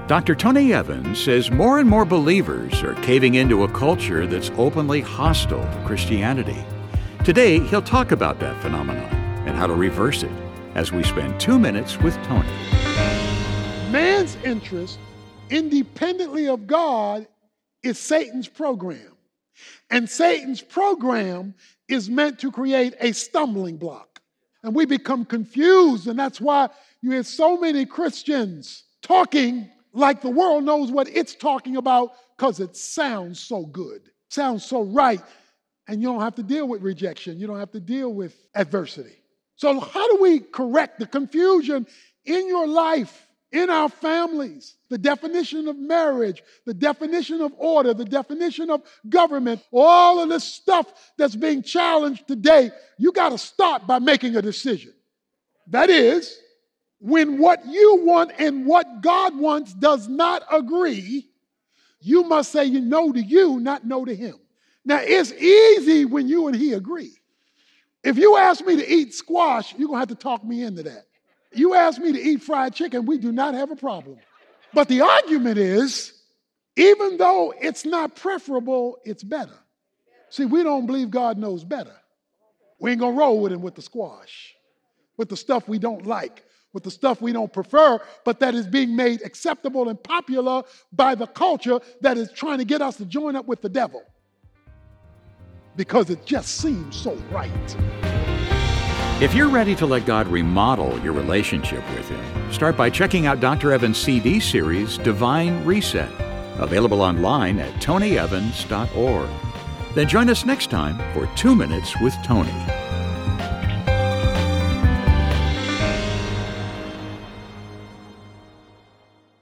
Dr. Tony Evans says more and more believers are caving into a culture that's openly hostile to Christianity. Today, he'll talk about that phenomenon and how to reverse it as we spend 2 minutes with Tony. Man's interest, independently of God, is Satan's program. And Satan's program is meant to create a stumbling block. And we become confused, and that's why you hear so many Christians talking like the world knows what it's talking about because it sounds so good, sounds so right, and you don't have to deal with rejection. You don't have to deal with adversity. So how do we correct the confusion in your life, in our families? The definition of marriage, the definition of order, the definition of government, all of this stuff that's being challenged today, you got to start by making a decision. That is, when what you want and what God wants does not agree, you must say no to you, not no to him. Now, it's easy when you and he agree. If you ask me to eat squash, you're going to have to talk me into that. You ask me to eat fried chicken, we do not have a problem. But the argument is, even though it's not preferable, it's better. See, we don't believe God knows better. We ain't going to roll with him with the squash, with the stuff we don't like, with the stuff we don't prefer, but that is being made acceptable and popular by the culture that is trying to get us to join up with the devil because it just seems so right. If you're ready to let God remodel your relationship with him, start by checking out Dr. Evans' CD series, Divine Reset, available online at tonyevans.org. Then join us next time for 2 Minutes with Tony.